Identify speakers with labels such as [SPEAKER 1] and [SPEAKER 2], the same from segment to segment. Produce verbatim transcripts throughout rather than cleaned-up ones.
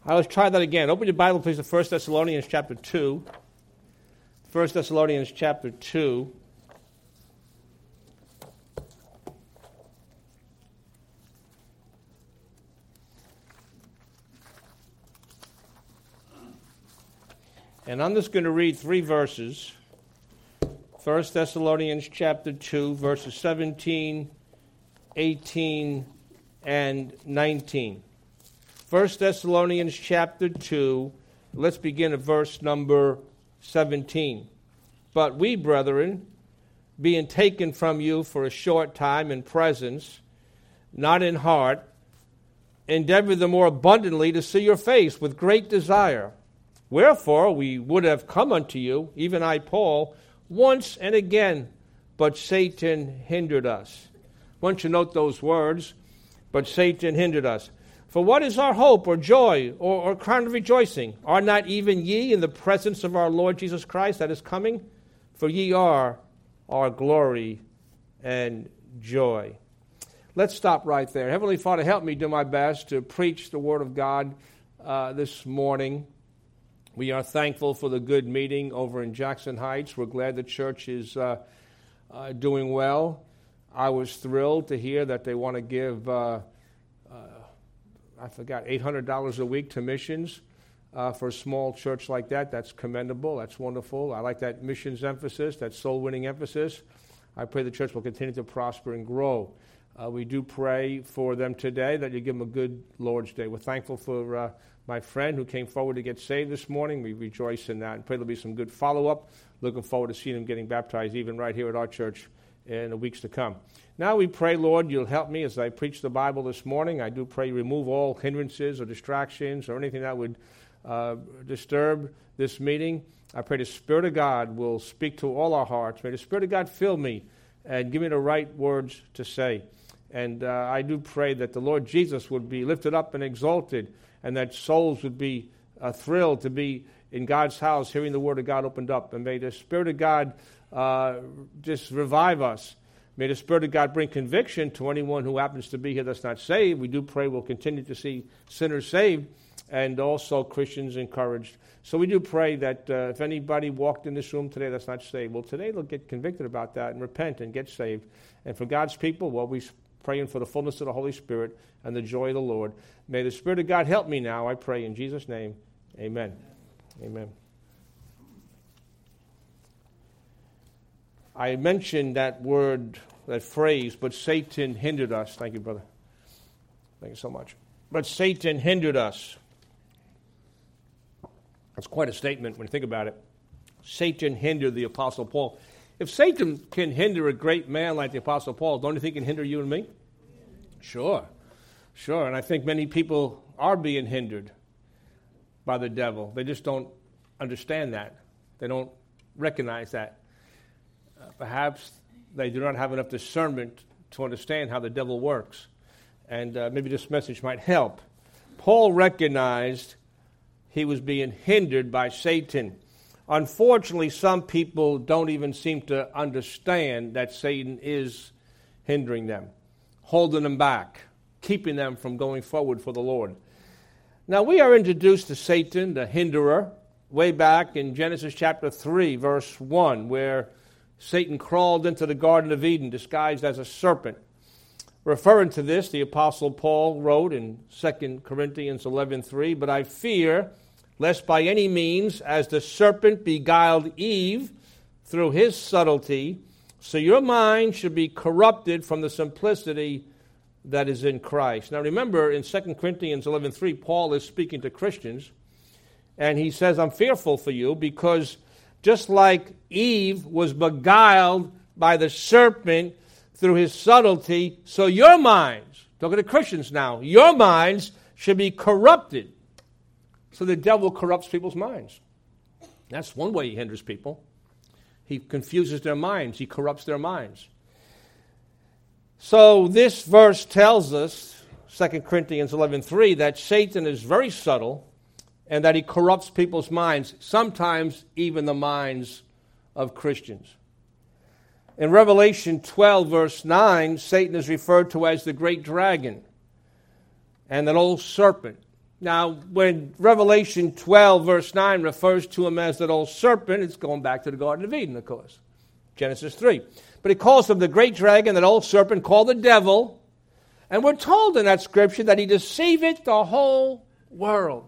[SPEAKER 1] Right, let's try that again. Open your Bible, please, to First Thessalonians chapter two. First Thessalonians chapter two. And I'm just going to read three verses. First Thessalonians chapter two, verses seventeen, eighteen, and nineteen. First Thessalonians chapter two, let's begin at verse number seventeen. But we, brethren, being taken from you for a short time in presence, not in heart, endeavor the more abundantly to see your face with great desire. Wherefore we would have come unto you, even I, Paul, once and again, but Satan hindered us. I want you to note those words, but Satan hindered us. For what is our hope or joy or, or crown of rejoicing? Are not even ye in the presence of our Lord Jesus Christ that is coming? For ye are our glory and joy. Let's stop right there. Heavenly Father, help me do my best to preach the Word of God uh, this morning. We are thankful for the good meeting over in Jackson Heights. We're glad the church is uh, uh, doing well. I was thrilled to hear that they want to give, uh, uh, I forgot, eight hundred dollars a week to missions uh, for a small church like that. That's commendable. That's wonderful. I like that missions emphasis, that soul-winning emphasis. I pray the church will continue to prosper and grow. Uh, we do pray for them today that you give them a good Lord's Day. We're thankful for uh, my friend who came forward to get saved this morning. We rejoice in that and pray there'll be some good follow-up. Looking forward to seeing him getting baptized even right here at our church in the weeks to come. Now we pray, Lord, you'll help me as I preach the Bible this morning. I do pray you remove all hindrances or distractions or anything that would uh, disturb this meeting. I pray the Spirit of God will speak to all our hearts. May the Spirit of God fill me and give me the right words to say. And uh, I do pray that the Lord Jesus would be lifted up and exalted, and that souls would be uh, thrilled to be in God's house, hearing the Word of God opened up. And may the Spirit of God uh, just revive us. May the Spirit of God bring conviction to anyone who happens to be here that's not saved. We do pray we'll continue to see sinners saved and also Christians encouraged. So we do pray that uh, if anybody walked in this room today that's not saved, well, today they'll get convicted about that and repent and get saved. And for God's people, well, we praying for the fullness of the Holy Spirit and the joy of the Lord. May the Spirit of God help me now, I pray in Jesus' name. Amen. Amen. I mentioned that word, that phrase, but Satan hindered us. Thank you, brother. Thank you so much. But Satan hindered us. That's quite a statement when you think about it. Satan hindered the Apostle Paul. If Satan can hinder a great man like the Apostle Paul, don't you think he can hinder you and me? Sure. Sure. And I think many people are being hindered by the devil. They just don't understand that. They don't recognize that. Uh, perhaps they do not have enough discernment to understand how the devil works. And uh, maybe this message might help. Paul recognized he was being hindered by Satan. Unfortunately, some people don't even seem to understand that Satan is hindering them, holding them back, keeping them from going forward for the Lord. Now, we are introduced to Satan, the hinderer, way back in Genesis chapter three, verse one, where Satan crawled into the Garden of Eden disguised as a serpent. Referring to this, the Apostle Paul wrote in Second Corinthians eleven three, "But I fear, lest by any means, as the serpent beguiled Eve through his subtlety, so your mind should be corrupted from the simplicity that is in Christ." Now remember, in Second Corinthians eleven three, Paul is speaking to Christians, and he says, I'm fearful for you, because just like Eve was beguiled by the serpent through his subtlety, so your minds, talking to Christians now, your minds should be corrupted. So the devil corrupts people's minds. That's one way he hinders people. He confuses their minds. He corrupts their minds. So this verse tells us, Second Corinthians eleven three, that Satan is very subtle and that he corrupts people's minds, sometimes even the minds of Christians. In Revelation twelve, verse nine, Satan is referred to as the great dragon and that old serpent. Now, when Revelation twelve, verse nine, refers to him as that old serpent, it's going back to the Garden of Eden, of course. Genesis three. But he calls him the great dragon, that old serpent called the devil. And we're told in that scripture that he deceiveth the whole world.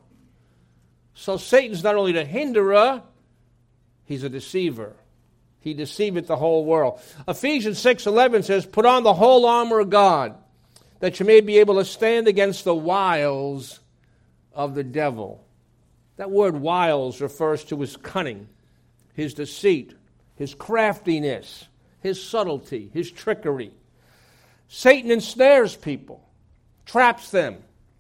[SPEAKER 1] So Satan's not only the hinderer, he's a deceiver. He deceiveth the whole world. Ephesians six eleven says, put on the whole armor of God, that you may be able to stand against the wiles of the devil. That word wiles refers to his cunning, his deceit, his craftiness, his subtlety, his trickery. Satan ensnares people, traps them.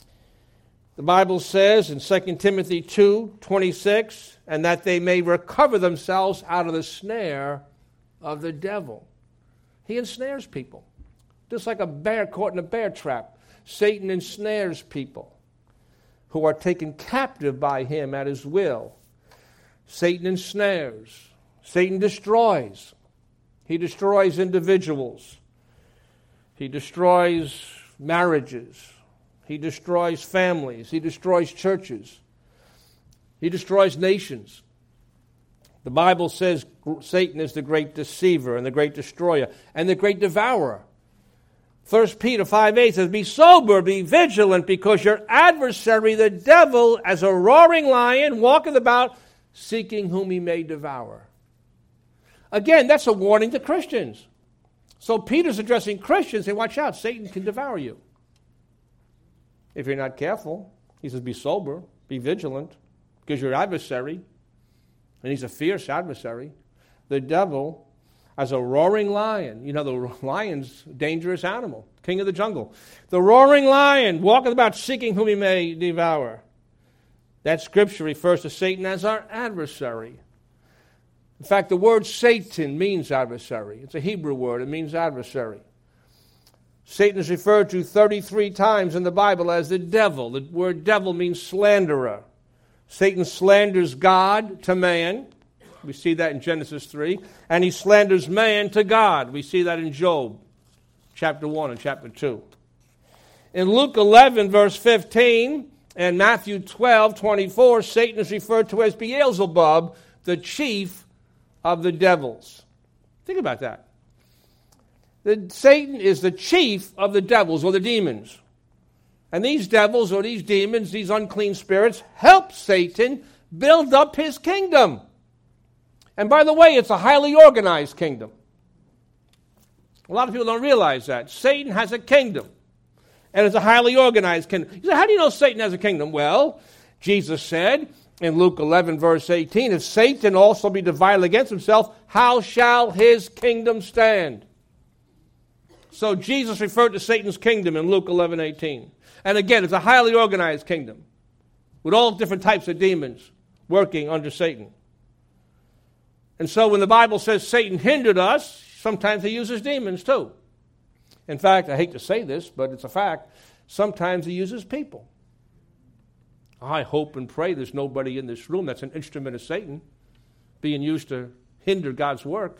[SPEAKER 1] The Bible says in Second Timothy two twenty-six, and that they may recover themselves out of the snare of the devil. He ensnares people. Just like a bear caught in a bear trap, Satan ensnares people who are taken captive by him at his will. Satan ensnares. Satan destroys. He destroys individuals. He destroys marriages. He destroys families. He destroys churches. He destroys nations. The Bible says Satan is the great deceiver and the great destroyer and the great devourer. First Peter five eight says, be sober, be vigilant, because your adversary, the devil, as a roaring lion, walketh about, seeking whom he may devour. Again, that's a warning to Christians. So Peter's addressing Christians, saying, watch out, Satan can devour you. If you're not careful, he says, be sober, be vigilant, because your adversary, and he's a fierce adversary, the devil, as a roaring lion. You know, the lion's a dangerous animal, king of the jungle. The roaring lion walketh about seeking whom he may devour. That scripture refers to Satan as our adversary. In fact, the word Satan means adversary. It's a Hebrew word. It means adversary. Satan is referred to thirty-three times in the Bible as the devil. The word devil means slanderer. Satan slanders God to man. We see that in Genesis three. And he slanders man to God. We see that in Job, chapter one and chapter two. In Luke eleven, verse fifteen, and Matthew twelve, twenty-four, Satan is referred to as Beelzebub, the chief of the devils. Think about that. The, Satan is the chief of the devils, or the demons. And these devils, or these demons, these unclean spirits, help Satan build up his kingdom. And by the way, it's a highly organized kingdom. A lot of people don't realize that. Satan has a kingdom. And it's a highly organized kingdom. You say, how do you know Satan has a kingdom? Well, Jesus said in Luke eleven, verse eighteen, if Satan also be divided against himself, how shall his kingdom stand? So Jesus referred to Satan's kingdom in Luke eleven, eighteen. And again, it's a highly organized kingdom with all different types of demons working under Satan. And so when the Bible says Satan hindered us, sometimes he uses demons too. In fact, I hate to say this, but it's a fact. Sometimes he uses people. I hope and pray there's nobody in this room that's an instrument of Satan being used to hinder God's work.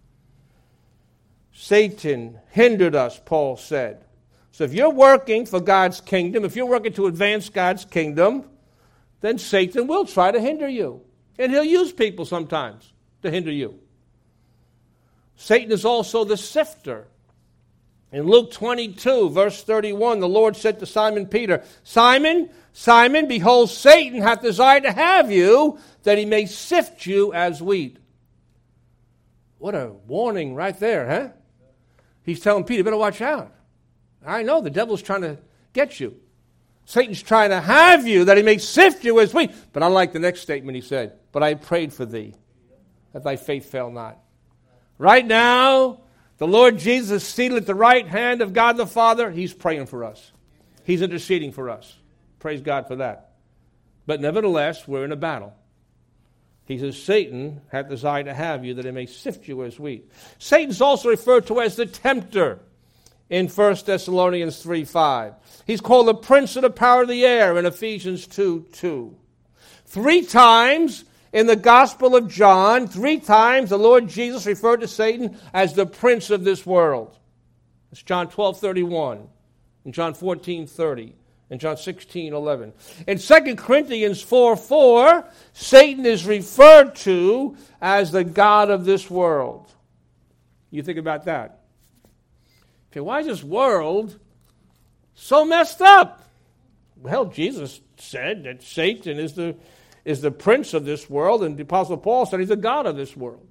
[SPEAKER 1] Satan hindered us, Paul said. So if you're working for God's kingdom, if you're working to advance God's kingdom, then Satan will try to hinder you. And he'll use people sometimes to hinder you. Satan is also the sifter. In Luke twenty-two, verse thirty-one, the Lord said to Simon Peter, Simon, Simon, behold, Satan hath desired to have you, that he may sift you as wheat. What a warning right there, huh? He's telling Peter, better watch out. I know the devil's trying to get you. Satan's trying to have you, that he may sift you as wheat. But I like the next statement he said, but I prayed for thee, that thy faith fail not. Right now, the Lord Jesus is seated at the right hand of God the Father. He's praying for us. He's interceding for us. Praise God for that. But nevertheless, we're in a battle. He says, Satan hath desired to have you, that he may sift you as wheat. Satan's also referred to as the tempter in First Thessalonians three five. He's called the prince of the power of the air in Ephesians two two. Three times in the Gospel of John, three times the Lord Jesus referred to Satan as the prince of this world. It's John twelve thirty-one, and John fourteen thirty, In John sixteen eleven. In Second Corinthians four four, Satan is referred to as the god of this world. You think about that. Okay, why is this world so messed up? Well, Jesus said that Satan is the, is the prince of this world, and the Apostle Paul said he's the god of this world.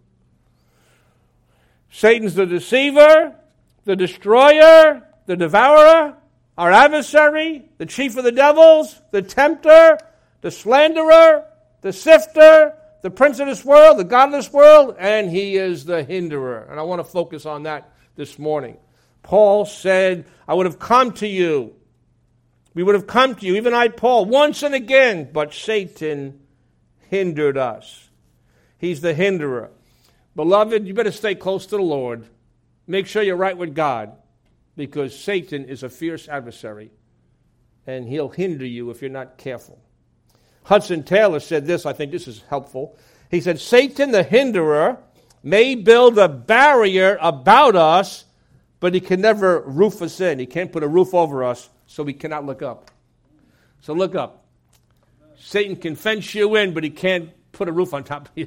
[SPEAKER 1] Satan's the deceiver, the destroyer, the devourer, our adversary, the chief of the devils, the tempter, the slanderer, the sifter, the prince of this world, the god of this world, and he is the hinderer. And I want to focus on that this morning. Paul said, I would have come to you. We would have come to you, even I, Paul, once and again, but Satan hindered us. He's the hinderer. Beloved, you better stay close to the Lord. Make sure you're right with God, because Satan is a fierce adversary, and he'll hinder you if you're not careful. Hudson Taylor said this, I think this is helpful. He said, Satan, the hinderer, may build a barrier about us, but he can never roof us in. He can't put a roof over us, so we cannot look up. So look up. Satan can fence you in, but he can't put a roof on top of you.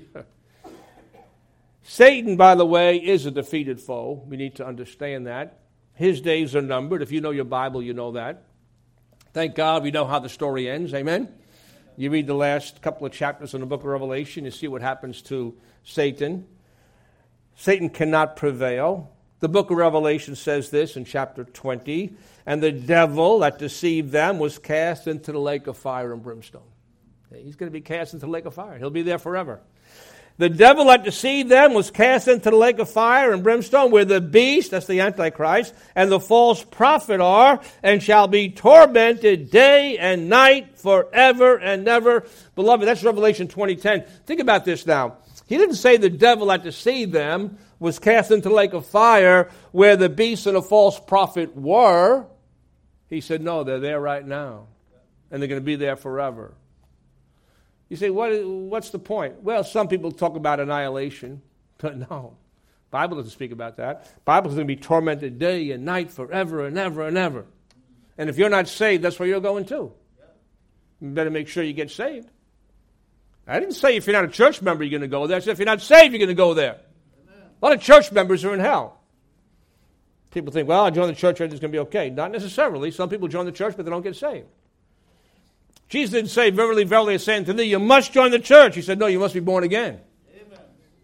[SPEAKER 1] Satan, by the way, is a defeated foe. We need to understand that. His days are numbered. If you know your Bible, you know that. Thank God we know how the story ends. Amen? You read the last couple of chapters in the book of Revelation, you see what happens to Satan. Satan cannot prevail. The book of Revelation says this in chapter twenty, and the devil that deceived them was cast into the lake of fire and brimstone. He's going to be cast into the lake of fire. He'll be there forever. The devil that deceived them was cast into the lake of fire and brimstone, where the beast, that's the Antichrist, and the false prophet are, and shall be tormented day and night forever and ever. Beloved, that's Revelation twenty ten. Think about this now. He didn't say the devil that deceived them was cast into the lake of fire, where the beast and the false prophet were. He said, no, they're there right now, and they're going to be there forever. You say, what, what's the point? Well, some people talk about annihilation, but no. The Bible doesn't speak about that. The Bible is going to be tormented day and night forever and ever and ever. And if you're not saved, that's where you're going to. You better make sure you get saved. I didn't say if you're not a church member, you're going to go there. I said if you're not saved, you're going to go there. Amen. A lot of church members are in hell. People think, well, I join the church, everything's going to be okay. Not necessarily. Some people join the church, but they don't get saved. Jesus didn't say, verily, verily, I say unto thee, you must join the church. He said, no, you must be born again. Amen.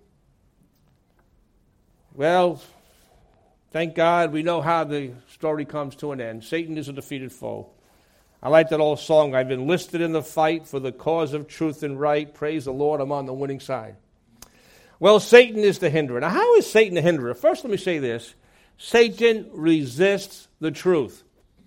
[SPEAKER 1] Well, thank God we know how the story comes to an end. Satan is a defeated foe. I like that old song, I've enlisted in the fight for the cause of truth and right. Praise the Lord, I'm on the winning side. Well, Satan is the hinderer. Now, how is Satan the hinderer? First, let me say this. Satan resists the truth.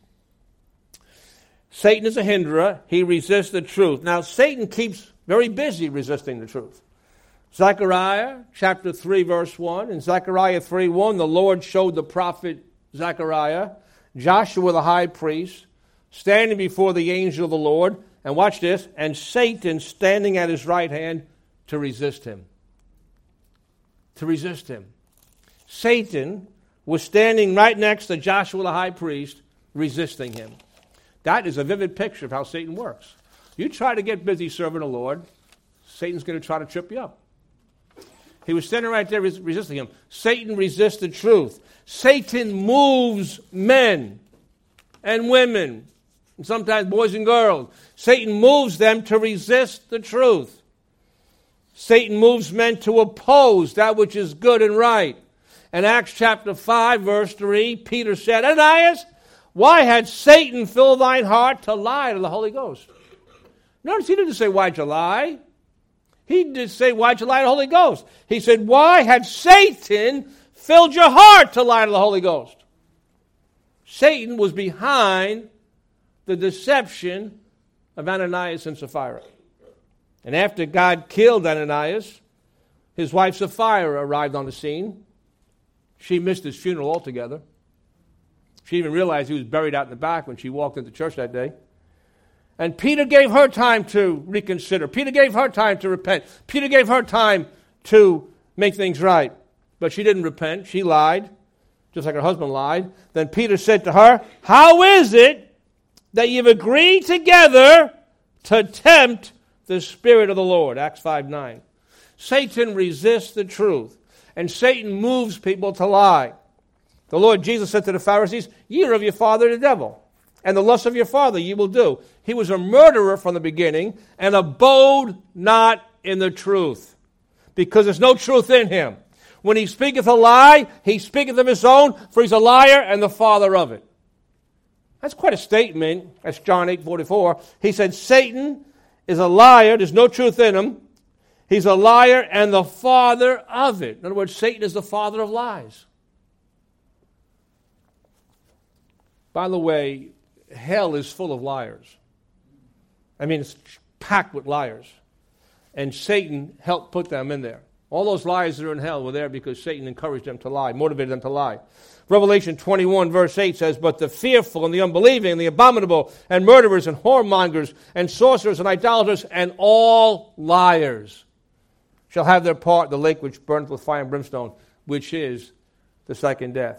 [SPEAKER 1] Satan is a hinderer. He resists the truth. Now, Satan keeps very busy resisting the truth. Zechariah chapter three, verse one. In Zechariah three one, the Lord showed the prophet Zechariah, Joshua the high priest, standing before the angel of the Lord, and watch this, and Satan standing at his right hand to resist him. To resist him. Satan was standing right next to Joshua the high priest, resisting him. That is a vivid picture of how Satan works. You try to get busy serving the Lord, Satan's going to try to trip you up. He was standing right there res- resisting him. Satan resists the truth. Satan moves men and women, and sometimes boys and girls. Satan moves them to resist the truth. Satan moves men to oppose that which is good and right. In Acts chapter five, verse three, Peter said, Ananias, why had Satan filled thine heart to lie to the Holy Ghost? Notice he didn't say, why'd you lie? He didn't say, why'd you lie to the Holy Ghost? He said, why had Satan filled your heart to lie to the Holy Ghost? Satan was behind the deception of Ananias and Sapphira. And after God killed Ananias, his wife Sapphira arrived on the scene. She missed his funeral altogether. She even realized he was buried out in the back when she walked into church that day. And Peter gave her time to reconsider. Peter gave her time to repent. Peter gave her time to make things right. But she didn't repent. She lied, just like her husband lied. Then Peter said to her, how is it that you've agreed together to tempt the Spirit of the Lord. Acts five nine. Satan resists the truth, and Satan moves people to lie. The Lord Jesus said to the Pharisees, "Ye are of your father the devil, and the lust of your father ye will do." He was a murderer from the beginning, and abode not in the truth, because there's no truth in him. When he speaketh a lie, he speaketh of his own, for he's a liar and the father of it. That's quite a statement. That's John eight forty-four. He said, Satan is a liar. There's no truth in him. He's a liar and the father of it. In other words, Satan is the father of lies. By the way, hell is full of liars. I mean, it's packed with liars. And Satan helped put them in there. All those liars that are in hell were there because Satan encouraged them to lie, motivated them to lie. Revelation twenty-one verse eight says, "But the fearful and the unbelieving and the abominable and murderers and whoremongers and sorcerers and idolaters and all liars shall have their part in the lake which burneth with fire and brimstone, which is the second death."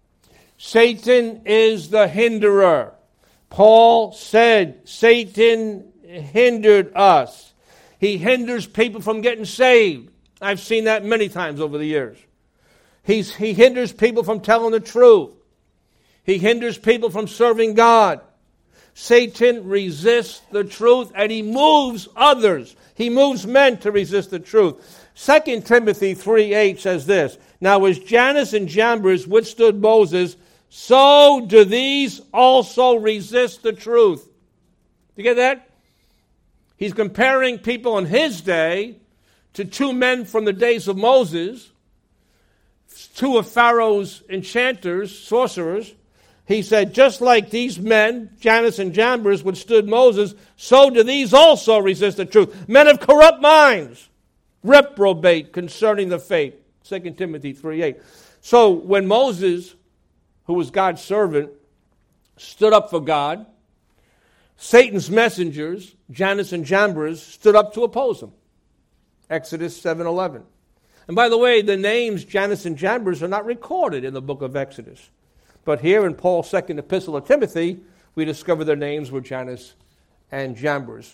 [SPEAKER 1] Satan is the hinderer. Paul said Satan hindered us. He hinders people from getting saved. I've seen that many times over the years. He's, he hinders people from telling the truth. He hinders people from serving God. Satan resists the truth, and he moves others. He moves men to resist the truth. Second Timothy three eight says this, "Now as Jannes and Jambres withstood Moses, so do these also resist the truth." You get that? He's comparing people in his day to two men from the days of Moses, two of Pharaoh's enchanters, sorcerers. He said, just like these men, Jannes and Jambres, withstood Moses, so do these also resist the truth. Men of corrupt minds, reprobate concerning the faith. Second Timothy three eight. So when Moses, who was God's servant, stood up for God, Satan's messengers, Jannes and Jambres, stood up to oppose him. Exodus seven eleven. And by the way, the names Jannes and Jambres are not recorded in the book of Exodus. But here in Paul's second epistle to Timothy, we discover their names were Jannes and Jambres.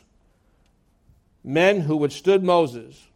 [SPEAKER 1] Men who withstood Moses.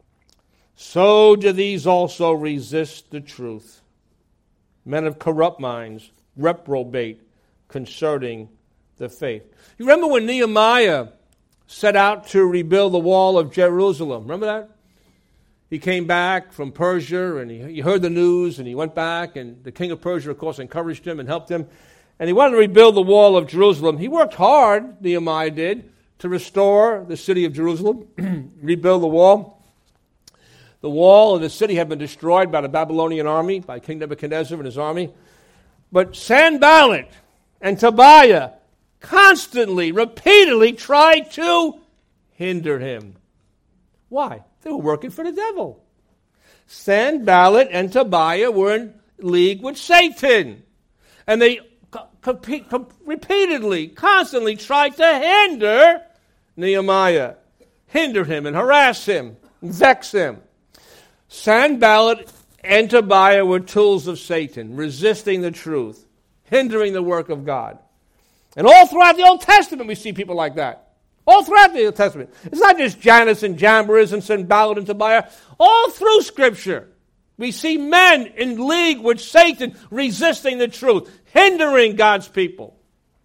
[SPEAKER 1] So do these also resist the truth. Men of corrupt minds, reprobate concerning the faith. You remember when Nehemiah set out to rebuild the wall of Jerusalem? Remember that? He came back from Persia, and he, he heard the news, and he went back, and the king of Persia, of course, encouraged him and helped him. And he wanted to rebuild the wall of Jerusalem. He worked hard, Nehemiah did, to restore the city of Jerusalem, rebuild the wall. The wall of the city had been destroyed by the Babylonian army, by King Nebuchadnezzar and his army. But Sanballat and Tobiah constantly, repeatedly tried to hinder him. Why? They were working for the devil. Sanballat and Tobiah were in league with Satan. And they co- co- co- repeatedly, constantly tried to hinder Nehemiah. Hinder him and harass him, and vex him. Sanballat and Tobiah were tools of Satan, resisting the truth, hindering the work of God. And all throughout the Old Testament we see people like that. All throughout the Old Testament. It's not just Jannes and Jambres and Sanballat and Tobiah. All through Scripture we see men in league with Satan resisting the truth, hindering God's people.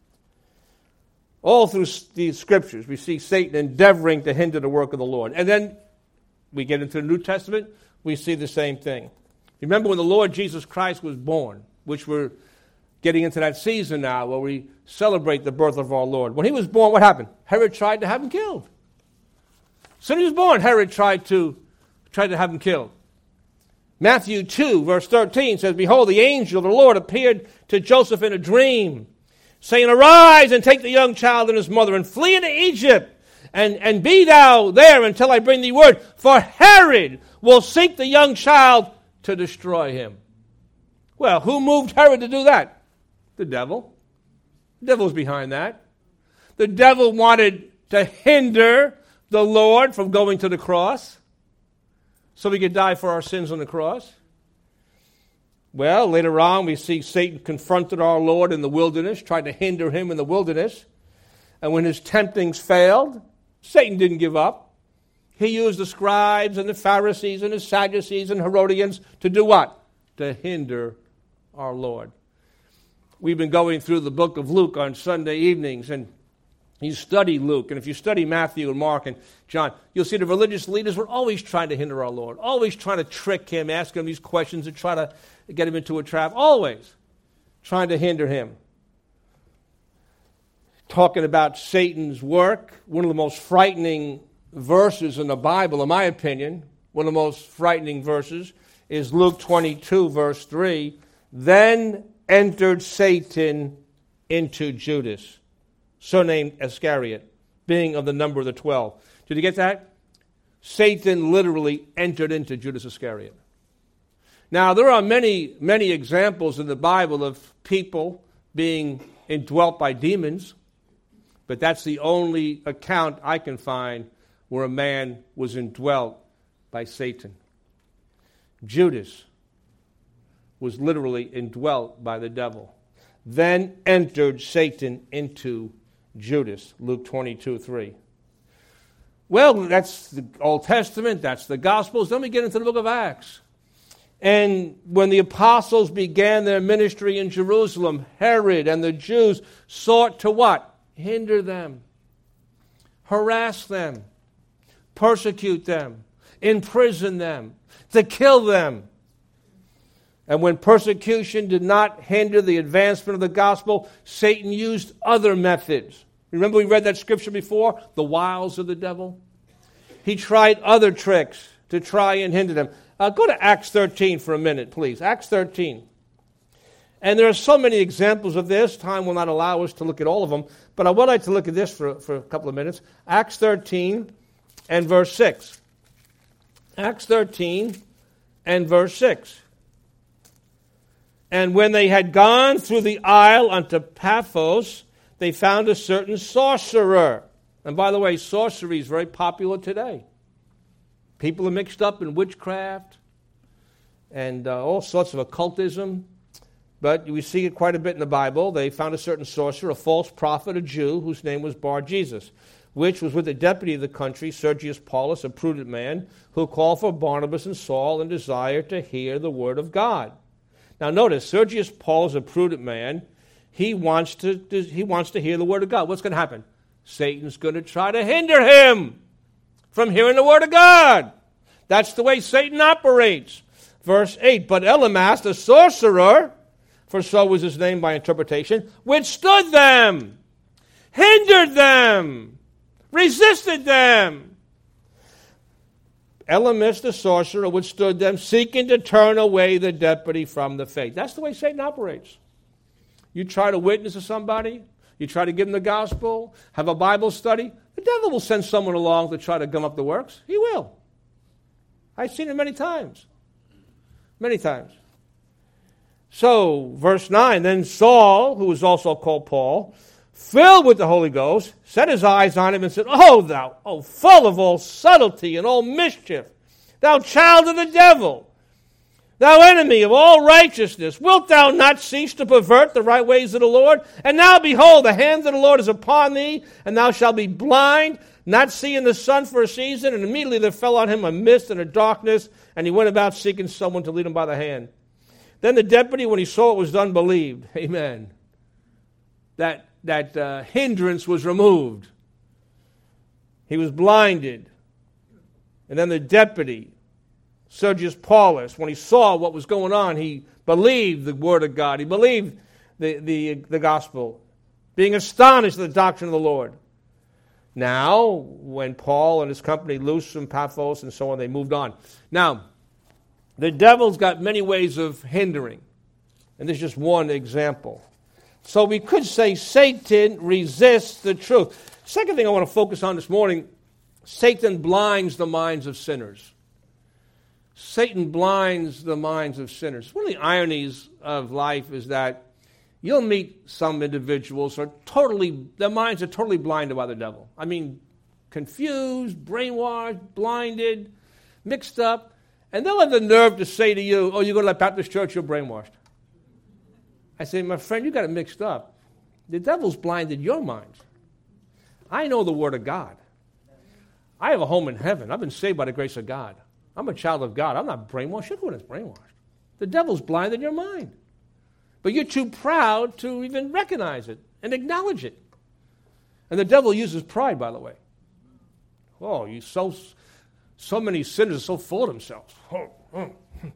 [SPEAKER 1] All through these Scriptures we see Satan endeavoring to hinder the work of the Lord. And then we get into the New Testament, we see the same thing. Remember when the Lord Jesus Christ was born, which we're getting into that season now where we celebrate the birth of our Lord. When he was born, what happened? Herod tried to have him killed. As soon as he was born, Herod tried to, tried to have him killed. Matthew two, verse thirteen says, "Behold, the angel of the Lord appeared to Joseph in a dream, saying, Arise and take the young child and his mother and flee into Egypt, and, and be thou there until I bring thee word, for Herod will seek the young child to destroy him." Well, who moved Herod to do that? The devil. The devil's behind that. The devil wanted to hinder the Lord from going to the cross so he could die for our sins on the cross. Well, later on we see Satan confronted our Lord in the wilderness, tried to hinder him in the wilderness. And when his temptings failed, Satan didn't give up. He used the scribes and the Pharisees and the Sadducees and Herodians to do what? To hinder our Lord. We've been going through the book of Luke on Sunday evenings, and you study Luke, and if you study Matthew and Mark and John, you'll see the religious leaders were always trying to hinder our Lord, always trying to trick him, ask him these questions and try to get him into a trap, always trying to hinder him. Talking about Satan's work, one of the most frightening verses in the Bible, in my opinion, one of the most frightening verses is Luke twenty-two, verse three. Then entered Satan into Judas, surnamed Iscariot, being of the number of the twelve. Did you get that? Satan literally entered into Judas Iscariot. Now, there are many, many examples in the Bible of people being indwelt by demons, but that's the only account I can find where a man was indwelt by Satan. Judas was literally indwelt by the devil. Then entered Satan into Judas, Luke twenty-two, three. Well, that's the Old Testament, that's the Gospels. Then we get into the book of Acts. And when the apostles began their ministry in Jerusalem, Herod and the Jews sought to what? Hinder them, harass them, persecute them, imprison them, to kill them. And when persecution did not hinder the advancement of the gospel, Satan used other methods. Remember we read that scripture before? The wiles of the devil. He tried other tricks to try and hinder them. Uh, go to Acts thirteen for a minute, please. Acts thirteen. And there are so many examples of this. Time will not allow us to look at all of them. But I would like to look at this for, for a couple of minutes. Acts thirteen and verse six. Acts thirteen and verse six. And when they had gone through the isle unto Paphos, they found a certain sorcerer. And by the way, sorcery is very popular today. People are mixed up in witchcraft and uh, all sorts of occultism. But we see it quite a bit in the Bible. They found a certain sorcerer, a false prophet, a Jew, whose name was Bar-Jesus, which was with the deputy of the country, Sergius Paulus, a prudent man, who called for Barnabas and Saul and desired to hear the word of God. Now notice, Sergius Paulus, a prudent man, he wants to, he wants to hear the word of God. What's going to happen? Satan's going to try to hinder him from hearing the word of God. That's the way Satan operates. Verse eight, but Elymas, the sorcerer, for so was his name by interpretation, withstood them, hindered them, resisted them. Elymas, the sorcerer, withstood them, seeking to turn away the deputy from the faith. That's the way Satan operates. You try to witness to somebody, you try to give them the gospel, have a Bible study, the devil will send someone along to try to gum up the works. He will. I've seen it many times. Many times. So, verse nine, then Saul, who was also called Paul, filled with the Holy Ghost, set his eyes on him and said, O thou, O full of all subtlety and all mischief, thou child of the devil, thou enemy of all righteousness, wilt thou not cease to pervert the right ways of the Lord? And now, behold, the hand of the Lord is upon thee, and thou shalt be blind, not seeing the sun for a season. And immediately there fell on him a mist and a darkness, and he went about seeking someone to lead him by the hand. Then the deputy, when he saw it was done, believed. Amen. That, that uh, hindrance was removed. He was blinded. And then the deputy, Sergius Paulus, when he saw what was going on, he believed the word of God. He believed the, the, the gospel, being astonished at the doctrine of the Lord. Now, when Paul and his company loosed from Paphos and so on, they moved on. Now, the devil's got many ways of hindering, and this is just one example. So we could say Satan resists the truth. Second thing I want to focus on this morning, Satan blinds the minds of sinners. Satan blinds the minds of sinners. One of the ironies of life is that you'll meet some individuals who are totally, their minds are totally blinded by the devil. I mean, confused, brainwashed, blinded, mixed up. And they'll have the nerve to say to you, oh, you're going to let Baptist church, you're brainwashed. I say, my friend, you got it mixed up. The devil's blinded your minds. I know the Word of God. I have a home in heaven. I've been saved by the grace of God. I'm a child of God. I'm not brainwashed. Everyone is brainwashed. The devil's blinded your mind. But you're too proud to even recognize it and acknowledge it. And the devil uses pride, by the way. Oh, you so so many sinners are so full of themselves. Oh, oh.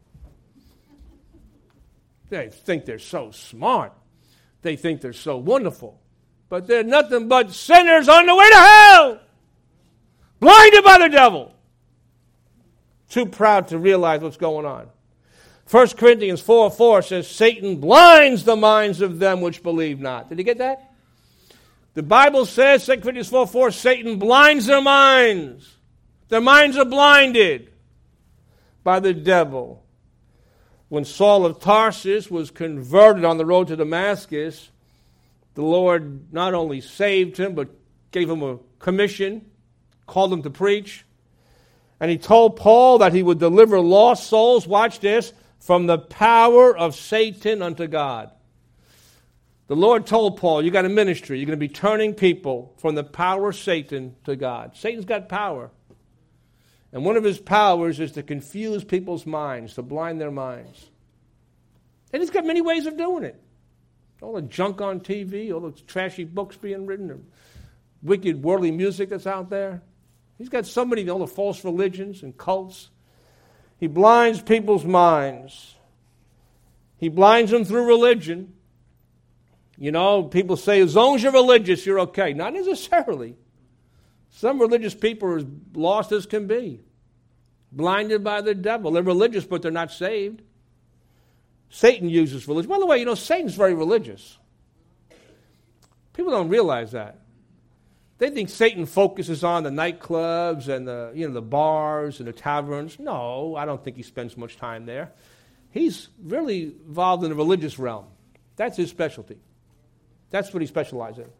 [SPEAKER 1] They think they're so smart. They think they're so wonderful. But they're nothing but sinners on the way to hell. Blinded by the devil. Too proud to realize what's going on. First Corinthians four four says, Satan blinds the minds of them which believe not. Did you get that? The Bible says, Second Corinthians four four, Satan blinds their minds. Their minds are blinded by the devil. When Saul of Tarsus was converted on the road to Damascus, the Lord not only saved him, but gave him a commission, called him to preach. And he told Paul that he would deliver lost souls, watch this, from the power of Satan unto God. The Lord told Paul, you got a ministry. You're going to be turning people from the power of Satan to God. Satan's got power. And one of his powers is to confuse people's minds, to blind their minds. And he's got many ways of doing it. All the junk on T V, all the trashy books being written, the wicked worldly music that's out there. He's got so many, all the false religions and cults. He blinds people's minds. He blinds them through religion. You know, people say, as long as you're religious, you're okay. Not necessarily. Some religious people are as lost as can be. Blinded by the devil. They're religious, but they're not saved. Satan uses religion. By the way, you know, Satan's very religious. People don't realize that. They think Satan focuses on the nightclubs and the, you know, the bars and the taverns. No, I don't think he spends much time there. He's really involved in the religious realm. That's his specialty. That's what he specializes in.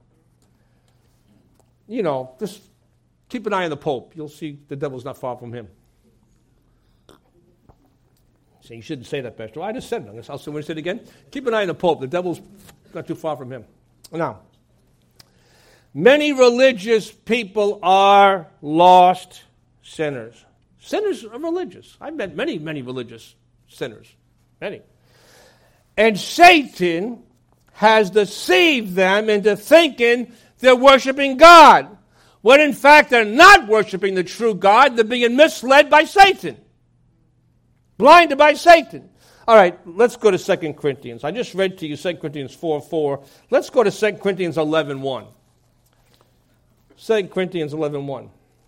[SPEAKER 1] You know, just keep an eye on the Pope. You'll see the devil's not far from him. So you shouldn't say that, Pastor. Well, I just said it. I'll say it again. Keep an eye on the Pope. The devil's not too far from him. Now, many religious people are lost sinners. Sinners are religious. I've met many, many religious sinners. Many. And Satan has deceived them into thinking they're worshiping God, when in fact they're not worshiping the true God. They're being misled by Satan. Blinded by Satan. All right, let's go to Second Corinthians. I just read to you Second Corinthians four four. Let's go to Second Corinthians eleven one. Second Corinthians eleven one.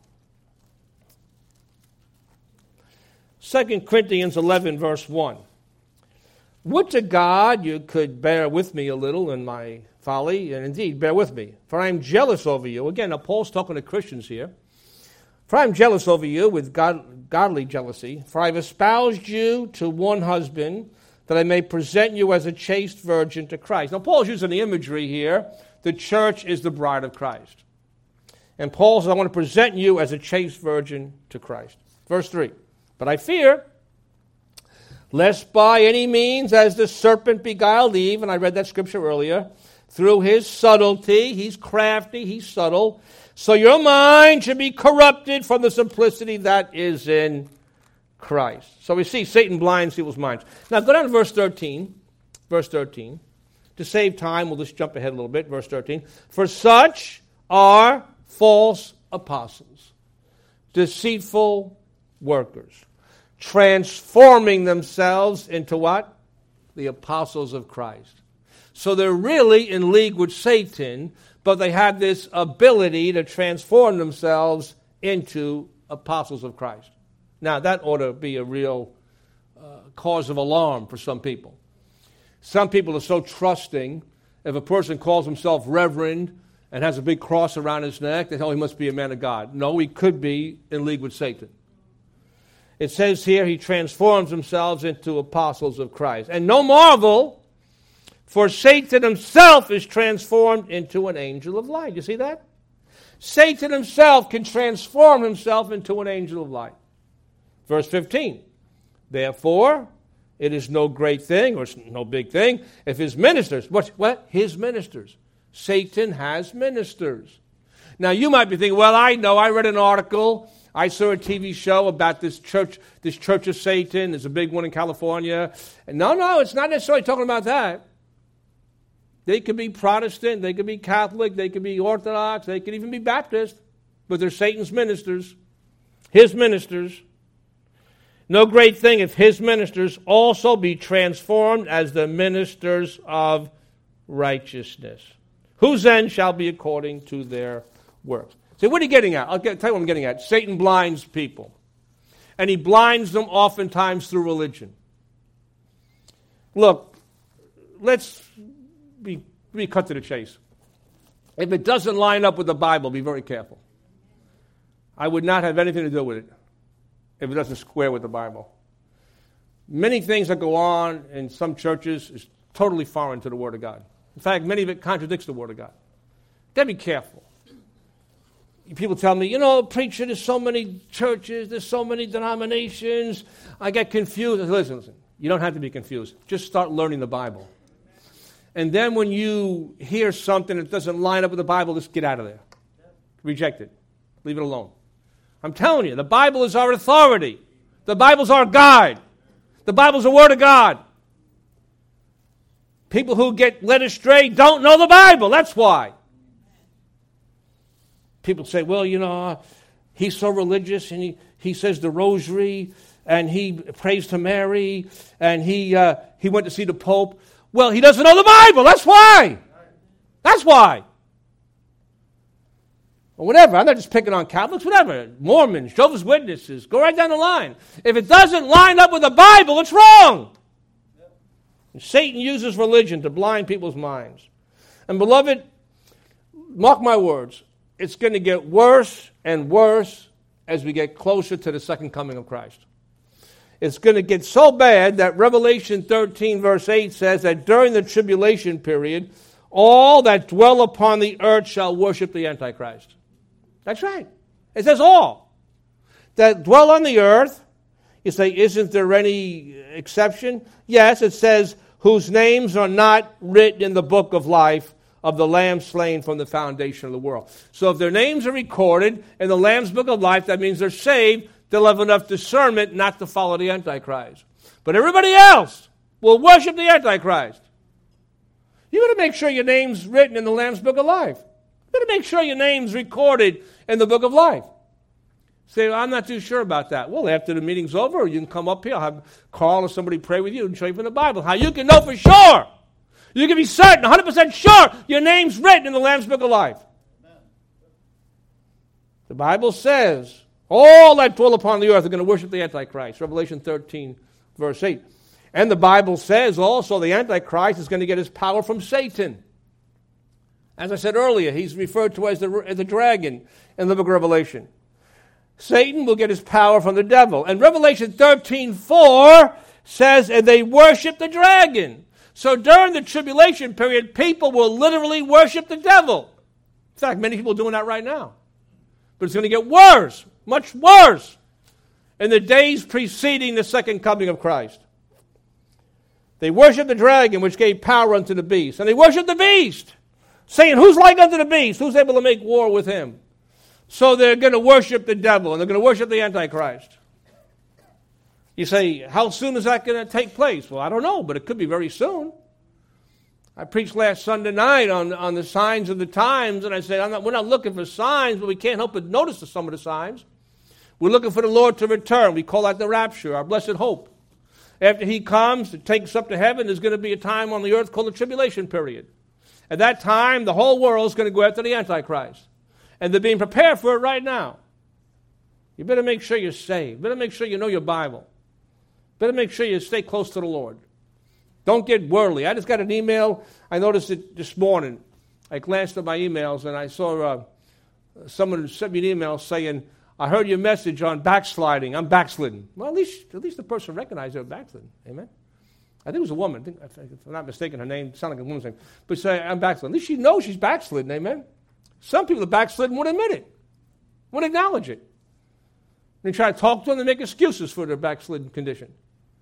[SPEAKER 1] Second Corinthians eleven verse one. Would to God you could bear with me a little in my folly, and indeed bear with me, for I am jealous over you. Again, now Paul's talking to Christians here. For I am jealous over you with God, godly jealousy, for I have espoused you to one husband, that I may present you as a chaste virgin to Christ. Now Paul's using the imagery here. The church is the bride of Christ. And Paul says, I want to present you as a chaste virgin to Christ. Verse three. But I fear, lest by any means, as the serpent beguiled Eve, and I read that scripture earlier, through his subtlety, he's crafty, he's subtle, so your mind should be corrupted from the simplicity that is in Christ. So we see Satan blinds people's minds. Now go down to verse thirteen. Verse thirteen. To save time, we'll just jump ahead a little bit. Verse thirteen. For such are false apostles, deceitful workers, transforming themselves into what? The apostles of Christ. So they're really in league with Satan, but they have this ability to transform themselves into apostles of Christ. Now, that ought to be a real uh, cause of alarm for some people. Some people are so trusting, if a person calls himself reverend and has a big cross around his neck, they tell him he must be a man of God. No, he could be in league with Satan. It says here he transforms themselves into apostles of Christ. And no marvel, for Satan himself is transformed into an angel of light. You see that? Satan himself can transform himself into an angel of light. Verse fifteen. Therefore, it is no great thing, or no big thing, if his ministers, what, what? His ministers. Satan has ministers. Now, you might be thinking, well, I know, I read an article, I saw a T V show about this church, this Church of Satan. There's a big one in California. And no, no, it's not necessarily talking about that. They could be Protestant, they could be Catholic, they could be Orthodox, they could even be Baptist, but they're Satan's ministers, his ministers. No great thing if his ministers also be transformed as the ministers of righteousness, whose end shall be according to their works. So what are you getting at? I'll get, tell you what I'm getting at. Satan blinds people. And he blinds them oftentimes through religion. Look, let's be, be cut to the chase. If it doesn't line up with the Bible, be very careful. I would not have anything to do with it if it doesn't square with the Bible. Many things that go on in some churches is totally foreign to the Word of God. In fact, many of it contradicts the Word of God. Gotta be careful. People tell me, you know, preacher, there's so many churches, there's so many denominations, I get confused. Listen, listen, you don't have to be confused. Just start learning the Bible. And then when you hear something that doesn't line up with the Bible, just get out of there. Reject it. Leave it alone. I'm telling you, the Bible is our authority. The Bible's our guide. The Bible's the Word of God. People who get led astray don't know the Bible. That's why. People say, well, you know, he's so religious, and he, he says the rosary, and he prays to Mary, and he uh, he went to see the Pope. Well, he doesn't know the Bible. That's why. That's why. Or whatever. I'm not just picking on Catholics. Whatever. Mormons, Jehovah's Witnesses. Go right down the line. If it doesn't line up with the Bible, it's wrong. And Satan uses religion to blind people's minds. And beloved, mark my words, it's going to get worse and worse as we get closer to the second coming of Christ. It's going to get so bad that Revelation thirteen verse eight says that during the tribulation period, all that dwell upon the earth shall worship the Antichrist. That's right. It says all that dwell on the earth. You say, isn't there any exception? Yes, it says, whose names are not written in the book of life of the Lamb slain from the foundation of the world. So if their names are recorded in the Lamb's book of life, that means they're saved. They'll have enough discernment not to follow the Antichrist. But everybody else will worship the Antichrist. You got to make sure your name's written in the Lamb's book of life. You got to make sure your name's recorded in the book of life. Say, well, I'm not too sure about that. Well, after the meeting's over, you can come up here. I'll have Carl or somebody pray with you and show you from the Bible how you can know for sure. You can be certain, one hundred percent sure, your name's written in the Lamb's book of life. Amen. The Bible says, all that dwell upon the earth are going to worship the Antichrist. Revelation thirteen, verse eight. And the Bible says also the Antichrist is going to get his power from Satan. As I said earlier, he's referred to as the, as the dragon in the book of Revelation. Satan will get his power from the devil. And Revelation thirteen four says, and they worship the dragon. So during the tribulation period, people will literally worship the devil. In fact, many people are doing that right now. But it's going to get worse, much worse, in the days preceding the second coming of Christ. They worship the dragon, which gave power unto the beast. And they worship the beast, saying, who's like unto the beast? Who's able to make war with him? So they're going to worship the devil, and they're going to worship the Antichrist. You say, how soon is that going to take place? Well, I don't know, but it could be very soon. I preached last Sunday night on, on the signs of the times, and I said, I'm not, we're not looking for signs, but we can't help but notice some of the signs. We're looking for the Lord to return. We call that the rapture, our blessed hope. After he comes to take us up to heaven, there's going to be a time on the earth called the tribulation period. At that time, the whole world is going to go after the Antichrist. And they're being prepared for it right now. You better make sure you're saved. Better make sure you know your Bible. Better make sure you stay close to the Lord. Don't get worldly. I just got an email. I noticed it this morning. I glanced at my emails, and I saw uh, someone sent me an email saying, I heard your message on backsliding. I'm backslidden. Well, at least at least the person recognized they were backslidden. Amen? I think it was a woman. I think, if I'm not mistaken, her name sounded like a woman's name. But say, I'm backslidden. At least she knows she's backslidden. Amen? Some people are backslidden won't admit it. Won't acknowledge it. They try to talk to them and make excuses for their backslidden condition.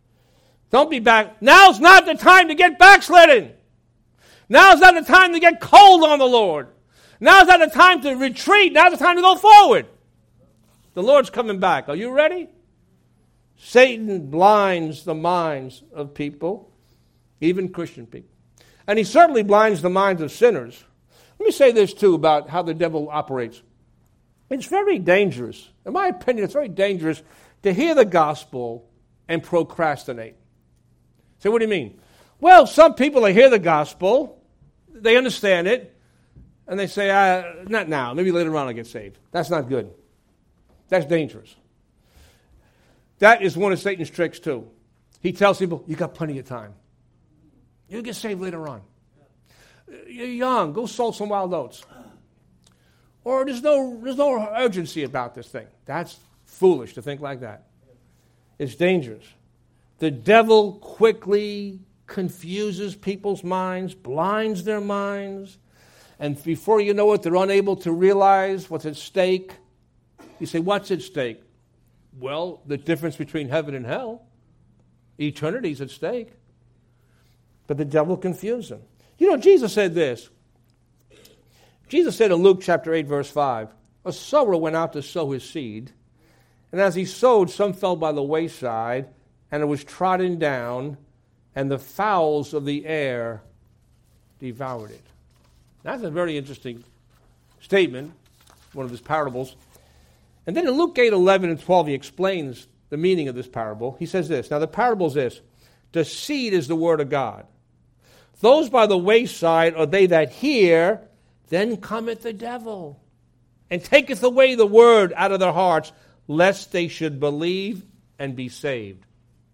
[SPEAKER 1] Don't be back. Now's not the time to get backslidden. Now's not the time to get cold on the Lord. Now's not the time to retreat. Now's the time to go forward. The Lord's coming back. Are you ready? Satan blinds the minds of people, even Christian people. And he certainly blinds the minds of sinners. Let me say this, too, about how the devil operates. It's very dangerous. In my opinion, it's very dangerous to hear the gospel and procrastinate. Say, what do you mean? Well, some people, they hear the gospel, they understand it, and they say, uh, not now, maybe later on I'll get saved. That's not good. That's dangerous. That is one of Satan's tricks, too. He tells people, you got plenty of time. You'll get saved later on. You're young. Go sow some wild oats. Or there's no, there's no urgency about this thing. That's foolish to think like that. It's dangerous. The devil quickly confuses people's minds, blinds their minds, and before you know it, they're unable to realize what's at stake. You say, what's at stake? Well, the difference between heaven and hell. Eternity's at stake. But the devil confused them. You know, Jesus said this. Jesus said in Luke chapter eight, verse five, a sower went out to sow his seed, and as he sowed, some fell by the wayside, and it was trodden down, and the fowls of the air devoured it. That's a very interesting statement, one of his parables. And then in Luke eight, eleven and twelve, he explains the meaning of this parable. He says this. Now, the parable is this. The seed is the word of God. Those by the wayside are they that hear, then cometh the devil, and taketh away the word out of their hearts, lest they should believe and be saved.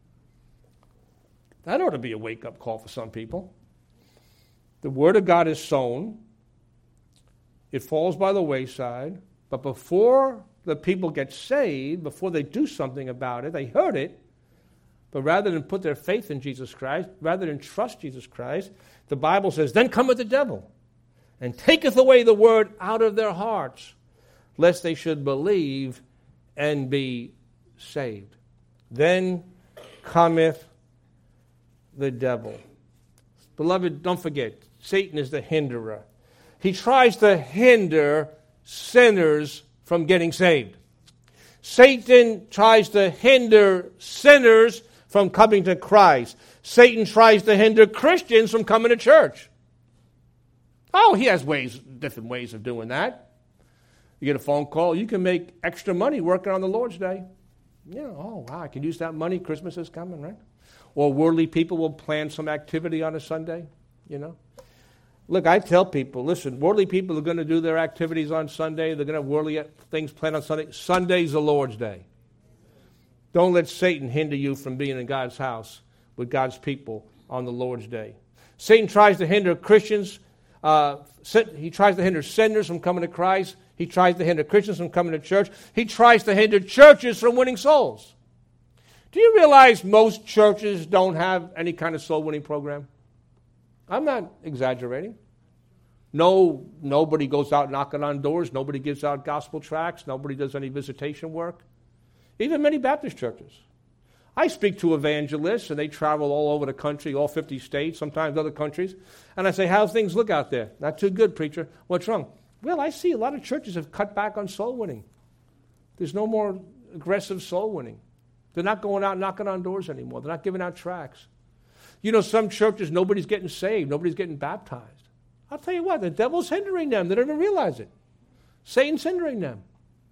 [SPEAKER 1] That ought to be a wake-up call for some people. The word of God is sown. It falls by the wayside. But before the people get saved, before they do something about it, they heard it, but rather than put their faith in Jesus Christ, rather than trust Jesus Christ, the Bible says, then cometh the devil, and taketh away the word out of their hearts, lest they should believe and be saved. Then cometh the devil. Beloved, don't forget, Satan is the hinderer. He tries to hinder sinners from getting saved. Satan tries to hinder sinners from coming to Christ. Satan tries to hinder Christians from coming to church. Oh, he has ways, different ways of doing that. You get a phone call, you can make extra money working on the Lord's Day. Yeah, oh, wow, I can use that money. Christmas is coming, right? Or worldly people will plan some activity on a Sunday, you know. Look, I tell people, listen, worldly people are going to do their activities on Sunday. They're going to have worldly things planned on Sunday. Sunday's the Lord's Day. Don't let Satan hinder you from being in God's house with God's people on the Lord's Day. Satan tries to hinder Christians. Uh, he tries to hinder sinners from coming to Christ. He tries to hinder Christians from coming to church. He tries to hinder churches from winning souls. Do you realize most churches don't have any kind of soul-winning program? I'm not exaggerating. No, nobody goes out knocking on doors. Nobody gives out gospel tracts. Nobody does any visitation work. Even many Baptist churches. I speak to evangelists, and they travel all over the country, all fifty states, sometimes other countries. And I say, how's things look out there? Not too good, preacher. What's wrong? Well, I see a lot of churches have cut back on soul winning. There's no more aggressive soul winning. They're not going out knocking on doors anymore. They're not giving out tracts. You know, some churches, nobody's getting saved. Nobody's getting baptized. I'll tell you what, the devil's hindering them. They don't even realize it. Satan's hindering them.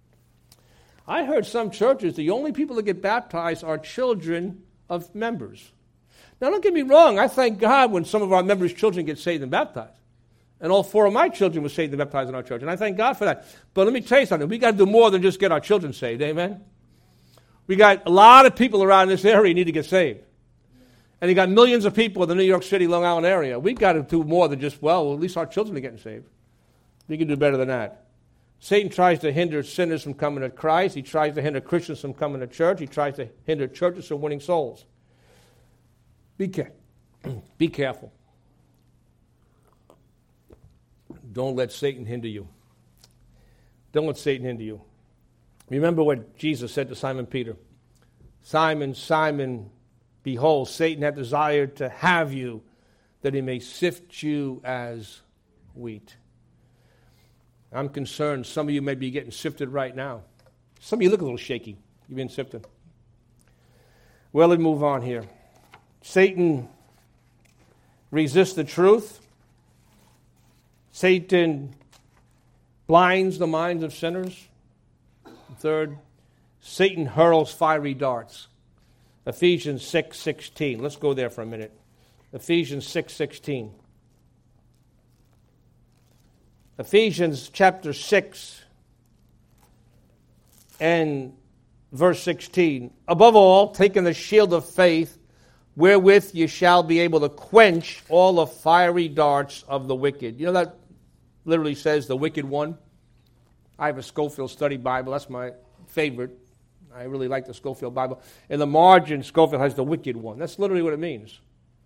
[SPEAKER 1] I heard some churches, the only people that get baptized are children of members. Now, don't get me wrong. I thank God when some of our members' children get saved and baptized. And all four of my children were saved and baptized in our church. And I thank God for that. But let me tell you something. We got to do more than just get our children saved. Amen? We got a lot of people around this area who need to get saved. And you got millions of people in the New York City, Long Island area. We've got to do more than just, well, at least our children are getting saved. We can do better than that. Satan tries to hinder sinners from coming to Christ. He tries to hinder Christians from coming to church. He tries to hinder churches from winning souls. Be, care- Be careful. Don't let Satan hinder you. Don't let Satan hinder you. Remember what Jesus said to Simon Peter. Simon, Simon, Behold, Satan hath desired to have you, that he may sift you as wheat. I'm concerned some of you may be getting sifted right now. Some of you look a little shaky. You've been sifted. Well, let's move on here. Satan resists the truth. Satan blinds the minds of sinners. Third, Satan hurls fiery darts. Ephesians six sixteen. Let's go there for a minute. Ephesians six sixteen. Ephesians chapter six and verse sixteen. Above all, taking the shield of faith, wherewith you shall be able to quench all the fiery darts of the wicked. You know that literally says the wicked one? I have a Scofield Study Bible. That's my favorite. I really like the Scofield Bible. In the margin, Scofield has the wicked one. That's literally what it means.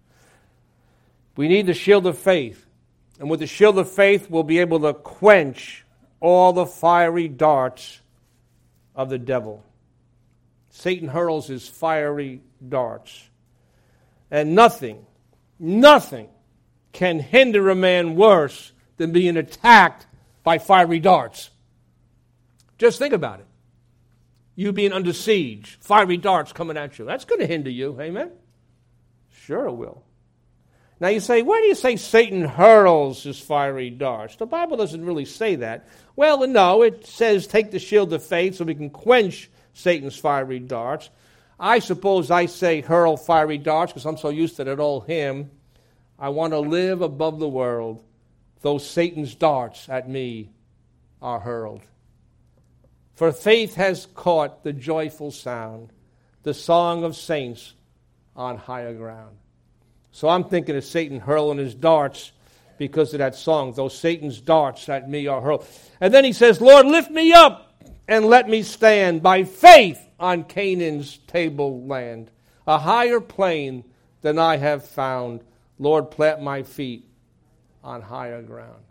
[SPEAKER 1] We need the shield of faith. And with the shield of faith, we'll be able to quench all the fiery darts of the devil. Satan hurls his fiery darts. And nothing, nothing can hinder a man worse than being attacked by fiery darts. Just think about it. You being under siege, fiery darts coming at you. That's going to hinder you, amen? Sure it will. Now you say, why do you say Satan hurls his fiery darts? The Bible doesn't really say that. Well, no, it says take the shield of faith so we can quench Satan's fiery darts. I suppose I say hurl fiery darts because I'm so used to that old hymn. I want to live above the world, though Satan's darts at me are hurled. For faith has caught the joyful sound, the song of saints on higher ground. So I'm thinking of Satan hurling his darts because of that song, though Satan's darts at me are hurled. And then he says, Lord, lift me up and let me stand by faith on Canaan's tableland, a higher plane than I have found. Lord, plant my feet on higher ground.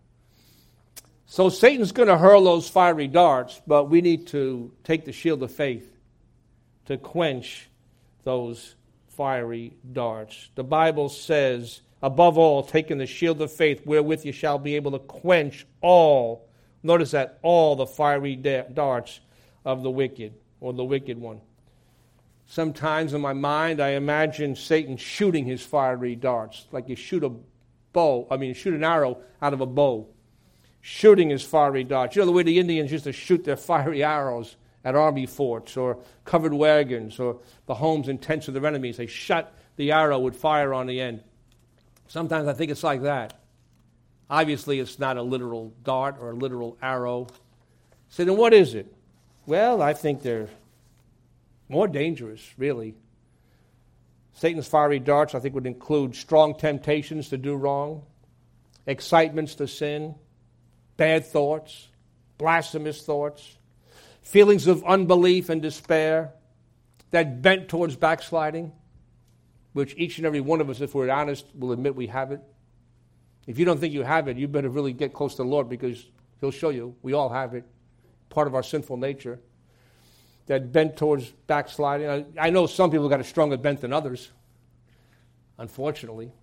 [SPEAKER 1] So Satan's going to hurl those fiery darts, but we need to take the shield of faith to quench those fiery darts. The Bible says, above all, taking the shield of faith, wherewith you shall be able to quench all, notice that, all the fiery da- darts of the wicked, or the wicked one. Sometimes in my mind, I imagine Satan shooting his fiery darts, like you shoot a bow, I mean, shoot an arrow out of a bow. Shooting his fiery darts. You know the way the Indians used to shoot their fiery arrows at army forts or covered wagons or the homes and tents of their enemies. They shot the arrow with fire on the end. Sometimes I think it's like that. Obviously, it's not a literal dart or a literal arrow. So then what is it? Well, I think they're more dangerous, really. Satan's fiery darts, I think, would include strong temptations to do wrong, excitements to sin, bad thoughts, blasphemous thoughts, feelings of unbelief and despair that bent towards backsliding, which each and every one of us, if we're honest, will admit we have it. If you don't think you have it, you better really get close to the Lord because He'll show you. We all have it, part of our sinful nature, that bent towards backsliding. I, I know some people got a stronger bent than others, unfortunately.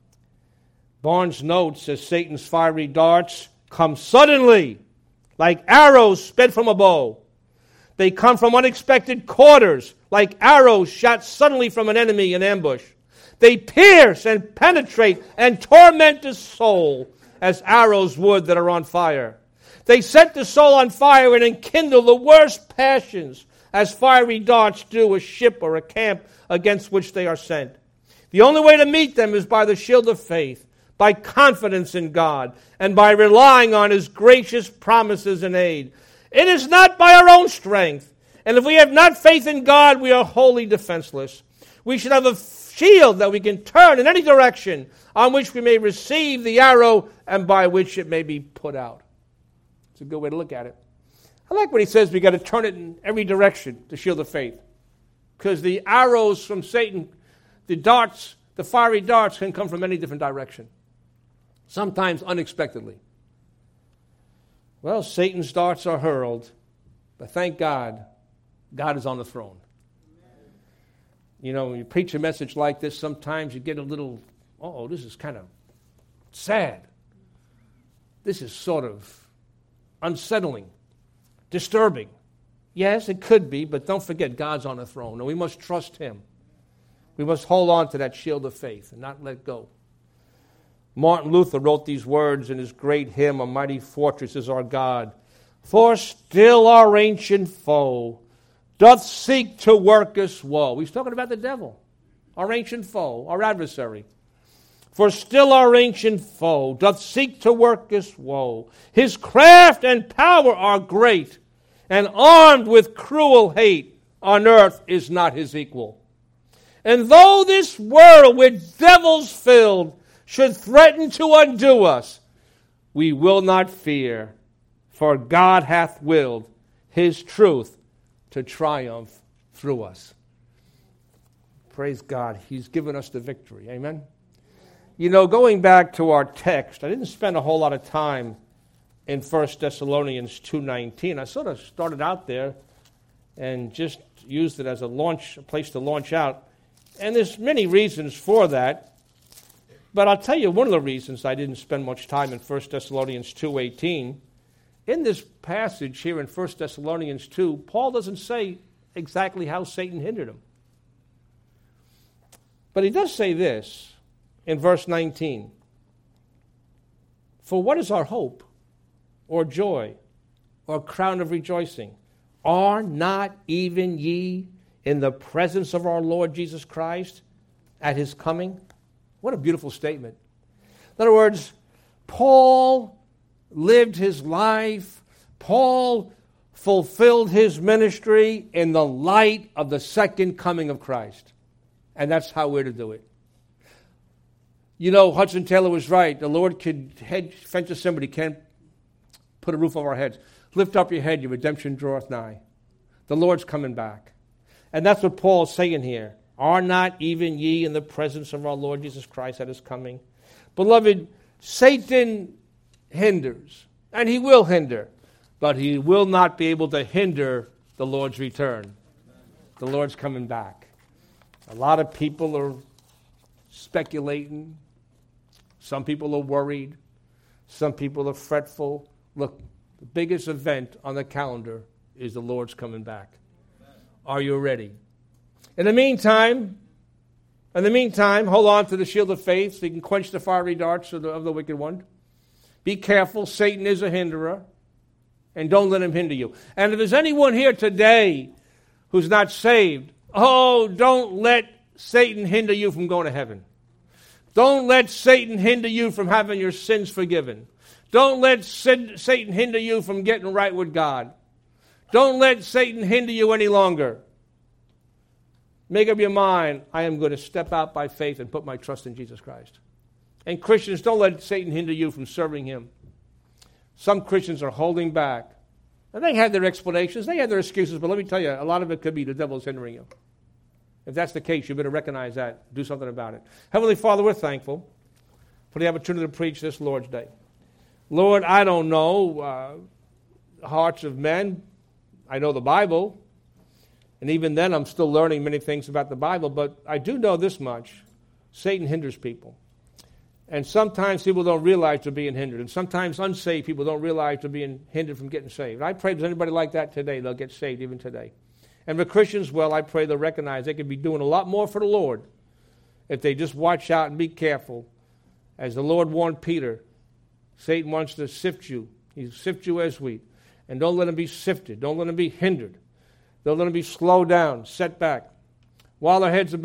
[SPEAKER 1] Barnes notes says Satan's fiery darts come suddenly, like arrows sped from a bow. They come from unexpected quarters, like arrows shot suddenly from an enemy in ambush. They pierce and penetrate and torment the soul as arrows would that are on fire. They set the soul on fire and enkindle the worst passions, as fiery darts do a ship or a camp against which they are sent. The only way to meet them is by the shield of faith, by confidence in God, and by relying on His gracious promises and aid. It is not by our own strength, and if we have not faith in God, we are wholly defenseless. We should have a shield that we can turn in any direction, on which we may receive the arrow and by which it may be put out. It's a good way to look at it. I like what he says, we got to turn it in every direction, the shield of faith. Because the arrows from Satan, the darts, the fiery darts can come from any different direction. Sometimes unexpectedly. Well, Satan's darts are hurled, but thank God, God is on the throne. You know, when you preach a message like this, sometimes you get a little, oh, this is kind of sad. This is sort of unsettling, disturbing. Yes, it could be, but don't forget God's on the throne, and we must trust him. We must hold on to that shield of faith and not let go. Martin Luther wrote these words in his great hymn, "A Mighty Fortress is Our God." "For still our ancient foe doth seek to work us woe." He's talking about the devil, our ancient foe, our adversary. "For still our ancient foe doth seek to work us woe. His craft and power are great, and armed with cruel hate, on earth is not his equal. And though this world with devils filled should threaten to undo us, we will not fear, for God hath willed his truth to triumph through us." Praise God, he's given us the victory. Amen? You know, going back to our text, I didn't spend a whole lot of time in First Thessalonians two nineteen. I sort of started out there and just used it as a launch, a place to launch out. And there's many reasons for that. But I'll tell you one of the reasons I didn't spend much time in First Thessalonians two eighteen. In this passage here in First Thessalonians two, Paul doesn't say exactly how Satan hindered him. But he does say this in verse nineteen. "For what is our hope, or joy, or crown of rejoicing? Are not even ye in the presence of our Lord Jesus Christ at his coming?" What a beautiful statement. In other words, Paul lived his life, Paul fulfilled his ministry in the light of the second coming of Christ. And that's how we're to do it. You know, Hudson Taylor was right. The Lord could hedge, fence us in, but he can't put a roof over our heads. Lift up your head, your redemption draweth nigh. The Lord's coming back. And that's what Paul's saying here. Are not even ye in the presence of our Lord Jesus Christ at his coming? Beloved, Satan hinders, and he will hinder, but he will not be able to hinder the Lord's return. The Lord's coming back. A lot of people are speculating. Some people are worried. Some people are fretful. Look, the biggest event on the calendar is the Lord's coming back. Are you ready? In the meantime, in the meantime, hold on to the shield of faith so you can quench the fiery darts of the, of the wicked one. Be careful. Satan is a hinderer, and don't let him hinder you. And if there's anyone here today who's not saved, oh, don't let Satan hinder you from going to heaven. Don't let Satan hinder you from having your sins forgiven. Don't let Satan hinder you from getting right with God. Don't let Satan hinder you any longer. Make up your mind, I am going to step out by faith and put my trust in Jesus Christ. And Christians, don't let Satan hinder you from serving him. Some Christians are holding back. And they have their explanations, they have their excuses, but let me tell you, a lot of it could be the devil's hindering you. If that's the case, you better recognize that. Do something about it. Heavenly Father, we're thankful for the opportunity to preach this Lord's Day. Lord, I don't know uh, the hearts of men. I know the Bible. And even then, I'm still learning many things about the Bible. But I do know this much. Satan hinders people. And sometimes people don't realize they're being hindered. And sometimes unsaved people don't realize they're being hindered from getting saved. I pray if there's anybody like that today, they'll get saved even today. And for Christians, well, I pray they'll recognize they could be doing a lot more for the Lord if they just watch out and be careful. As the Lord warned Peter, Satan wants to sift you. He'll sift you as wheat. And don't let him be sifted. Don't let him be hindered. Don't let him be slowed down, set back. While their heads are